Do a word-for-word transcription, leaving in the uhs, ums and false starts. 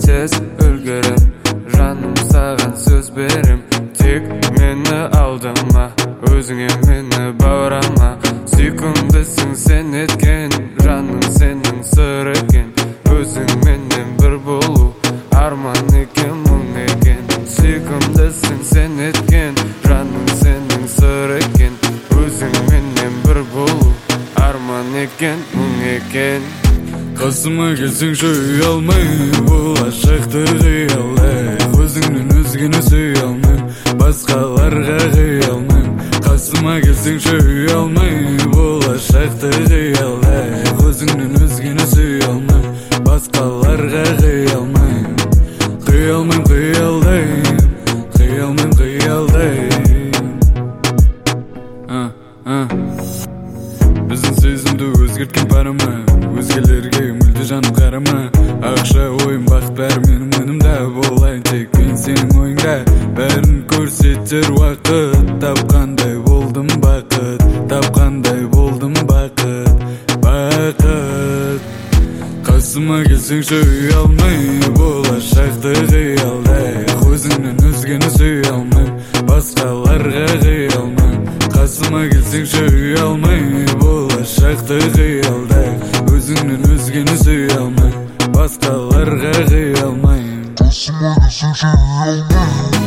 tez үлгерем. Жаным саған сөз берем, тек мені алдама, өзіңе мені баурама. Сүйкімдісің сен еткен, жаным сенің сыр екен. Өзің менен бір болу, арман екен, мұң екен. Сүйкімдісің сен еткен, жаным сенің сыр екен. Өзің менен бір болу, арман екен, мұң екен. Қасыма келсең жөй алмай, болашақты қиялай. Өзіңнен өзгені сүй алмайм, басқаларға қия алмайм. Қасыма келсең жөй алмай, болашақты қиялай. Өзіңнен өзгені сүй алмайм, басқаларға қия алмайм. Қия алмайм, қиялдайм, қия алмайм, қиялдайм. Біздің сезімді өзгерткен парама, өзгелерге мүлде жанып қарама. Ақша ойым, бақыт бәрі менің мойнымда, болайын тек мен сенің ойыңда. Бәрін көрсетер уақыт, тапқандай болдым бақыт, тапқандай болдым бақыт, бақыт. Қасыма келсең жөй алмай, болашақты қиялдай. Өзіңнен өзгені сүй алмайм, басқаларға қия алмайм. Қасыма келсең жөй алмай, болашақты қиялдай. Өзіңнен өзгені сүй алмайм, басқаларға қия алмайм. Қасыма келсең жөй алмай.